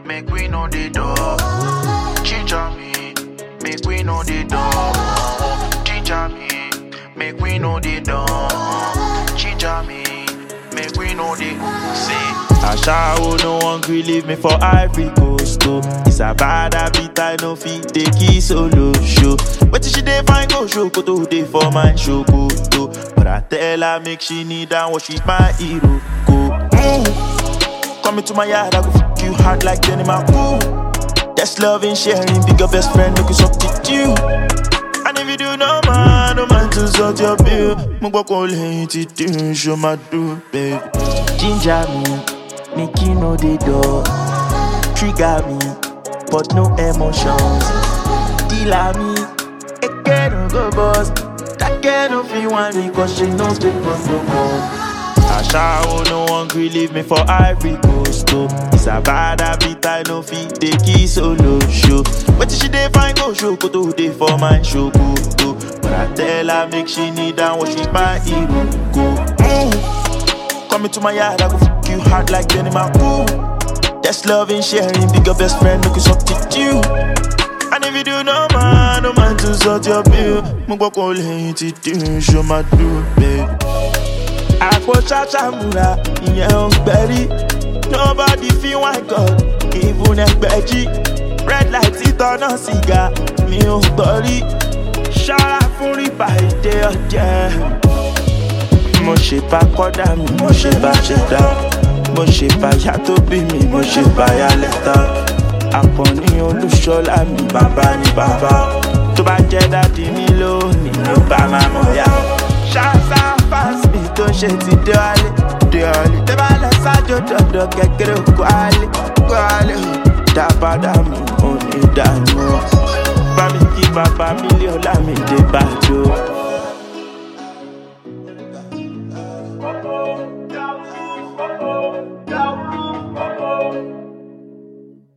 make we know the door. Ginger me, make we know the door. Ginger me, make we know the door. Ginger me, make we know the see. Ashawo no one gree leave me for Ivory Coast too. It's a bad habit I no fit take it solo show. But she dey find go show koto dey for my show koto. But I tell her make she kneel down what she's my hero go. Come into my yard I go fuck you hard like Jenny Mapu. That's love and sharing, big your best friend make you substitute. And if you do no man to sort your bill. Mugwa calling to do show my do baby. Ginger me, make you know the door. Trigger me, but no emotions. Dealer me, it can't go boss. That can't feel one me cause she knows the boss no more. Ashawo no one gree leave me for Ivory Coast too. It's a bad habit I no fit take it solo show. But she dey find go show koto dey for my show koto. But I tell her make she kneel down what she's my hero go. Come into my yard I go fuck you hard like Jenny Mapu. That's love and sharing, big your best friend make you substitute. And if you do no man to sort your bill. Mugwa calling to do show my do baby. Akpo chacha mura, iyen berry. Nobody feel like God, even Ekbeji. Red light it on a cigar, me on body. Shara fun riba ide oje. Mo ṣe pa kódà mi, mo ṣe bá ṣẹ̀dá. Mo ṣe bá ya tó bí mi, mo ṣe bá ya lẹ́tà. Akọni Olúṣọlá mi, bàbá ni bàbá. Tó bá jẹ́ dádì mi lónìí, ló bá máa mọ̀ ya. Ṣáṣá fásitì tó ṣe ti dé wálé. Tẹ́ bá lọ sájò dọ̀dọ̀ kékeré kó alẹ́.